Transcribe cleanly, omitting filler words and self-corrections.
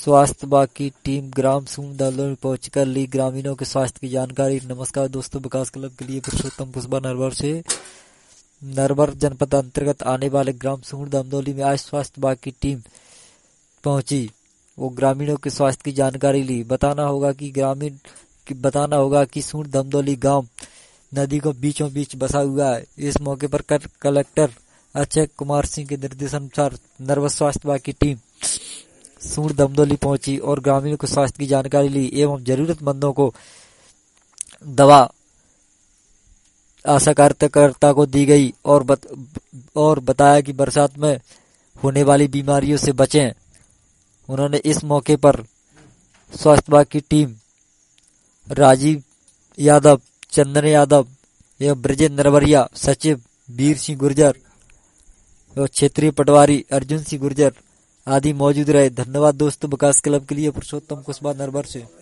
स्वास्थ्य विभाग की टीम ग्राम समूह दलों में पहुंचकर ली ग्रामीणों के स्वास्थ्य की जानकारी। नमस्कार दोस्तों, विकास क्लब के लिए पुरुषोत्तम कुशवाहा नरवर से। नरवर जनपद अंतर्गत आने वाले ग्राम समूह दमदौली में आज स्वास्थ्य विभाग की टीम पहुंची। वो ग्रामीणों के स्वास्थ्य की जानकारी ली। बताना होगा कि सूंड दमदौली गांव नदी को बीचों बीच बसा हुआ है। इस मौके पर कलेक्टर अक्षय कुमार सिंह के निर्देशानुसार नरवर स्वास्थ्य विभाग की टीम सूंड दमदौली पहुंची और ग्रामीणों को स्वास्थ्य की जानकारी ली एवं जरूरतमंदों को दवा आशा कार्यकर्ता को दी गई और बताया कि बरसात में होने वाली बीमारियों से बचें। उन्होंने इस मौके पर स्वास्थ्य विभाग की टीम राजीव यादव, चंदन यादव एवं ब्रजेंद्र नरवरिया, सचिव वीर सिंह गुर्जर और क्षेत्रीय पटवारी अर्जुन सिंह गुर्जर आदि मौजूद रहे। धन्यवाद दोस्तों। विकास क्लब के लिए पुरुषोत्तम कुशवाहा नरवर से।